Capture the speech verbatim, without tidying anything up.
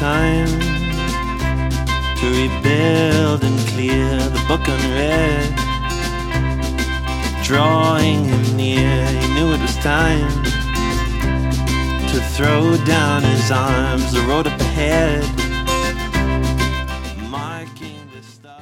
time to rebuild and clear the book unread, drawing him near. He knew it was time to throw down his arms. The road up ahead